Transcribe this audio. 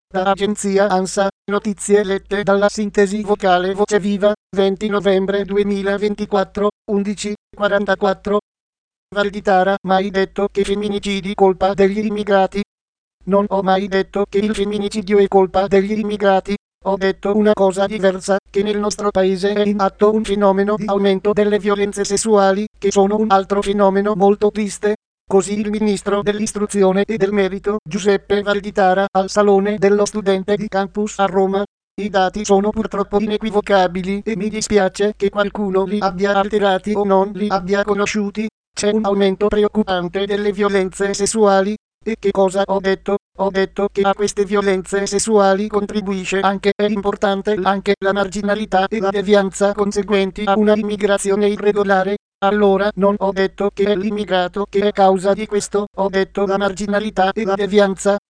Da agenzia ANSA, notizie lette dalla sintesi vocale Voce Viva, 20 novembre 2024, 11:44. Valditara, mai detto che femminicidi colpa degli immigrati. Non ho mai detto che il femminicidio è colpa degli immigrati. Ho detto una cosa diversa, che nel nostro paese è in atto un fenomeno di aumento delle violenze sessuali, che sono un altro fenomeno molto triste. Così il ministro dell'istruzione e del merito, Giuseppe Valditara, al Salone dello Studente di Campus a Roma. I dati sono purtroppo inequivocabili e mi dispiace che qualcuno li abbia alterati o non li abbia conosciuti. C'è un aumento preoccupante delle violenze sessuali. E che cosa ho detto? Ho detto che a queste violenze sessuali contribuisce anche, è importante, anche la marginalità e la devianza conseguenti a una immigrazione irregolare. Allora non ho detto che è l'immigrato che è causa di questo, ho detto la marginalità e la devianza.